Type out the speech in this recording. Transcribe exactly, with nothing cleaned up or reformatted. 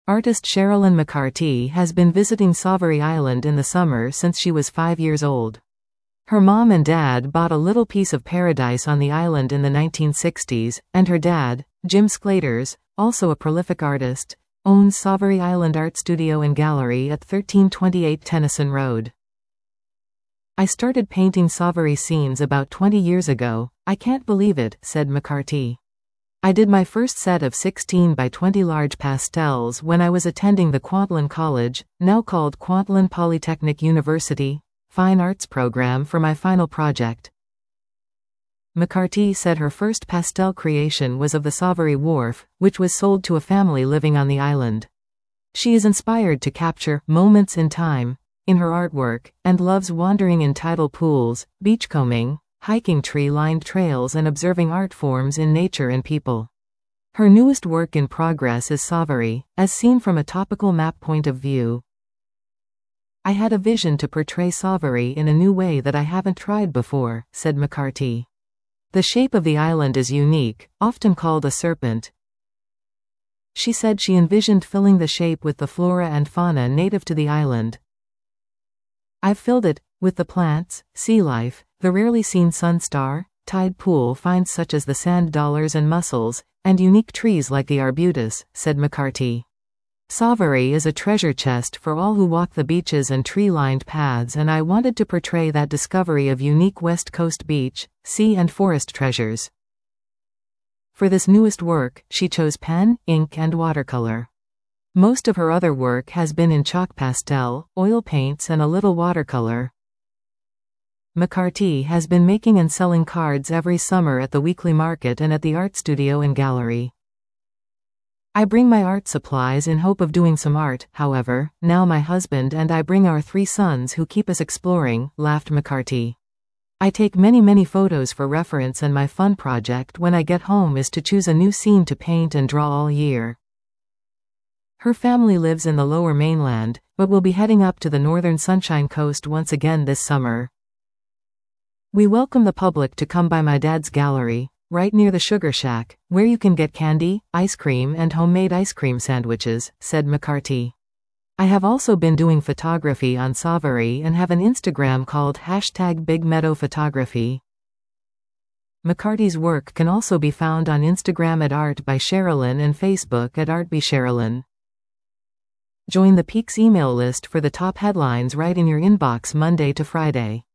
Artist Sherilyn McCarty has been visiting Sauvery Island in the summer since she was five years old. Her mom and dad bought a little piece of paradise on the island in the nineteen sixties, and her dad, Jim Sklaters, also a prolific artist, owns Sauvery Island Art Studio and Gallery at thirteen twenty-eight Tennyson Road. "I started painting Sauvery scenes about twenty years ago. I can't believe it," said McCarty. "I did my first set of sixteen by twenty large pastels when I was attending the Kwantlen College, now called Kwantlen Polytechnic University, Fine Arts program for my final project." McCarty said her first pastel creation was of the Sauvery Wharf, which was sold to a family living on the island. She is inspired to capture moments in time in her artwork, and loves wandering in tidal pools, beachcombing, hiking tree-lined trails and observing art forms in nature and people. Her newest work in progress is Sauvery, as seen from a topical map point of view. "I had a vision to portray Sauvery in a new way that I haven't tried before," said McCarty. "The shape of the island is unique, often called a serpent." She said she envisioned filling the shape with the flora and fauna native to the island. "I've filled it with the plants, sea life, the rarely seen sun star, tide pool finds such as the sand dollars and mussels, and unique trees like the arbutus," said McCarty. "Sauvery is a treasure chest for all who walk the beaches and tree-lined paths, and I wanted to portray that discovery of unique West Coast beach, sea and forest treasures." For this newest work, she chose pen, ink and watercolor. Most of her other work has been in chalk pastel, oil paints and a little watercolor. McCarty has been making and selling cards every summer at the weekly market and at the art studio and gallery. "I bring my art supplies in hope of doing some art, however, now my husband and I bring our three sons who keep us exploring," laughed McCarty. "I take many many photos for reference and my fun project when I get home is to choose a new scene to paint and draw all year." Her family lives in the Lower Mainland, but will be heading up to the northern Sunshine Coast once again this summer. "We welcome the public to come by my dad's gallery, right near the Sugar Shack, where you can get candy, ice cream and homemade ice cream sandwiches," said McCarty. "I have also been doing photography on Sauvery and have an Instagram called hashtag Big Meadow Photography." McCarty's work can also be found on Instagram at Art by Sherilyn and Facebook at Art by Sherilyn. Join the Peaks email list for the top headlines right in your inbox Monday to Friday.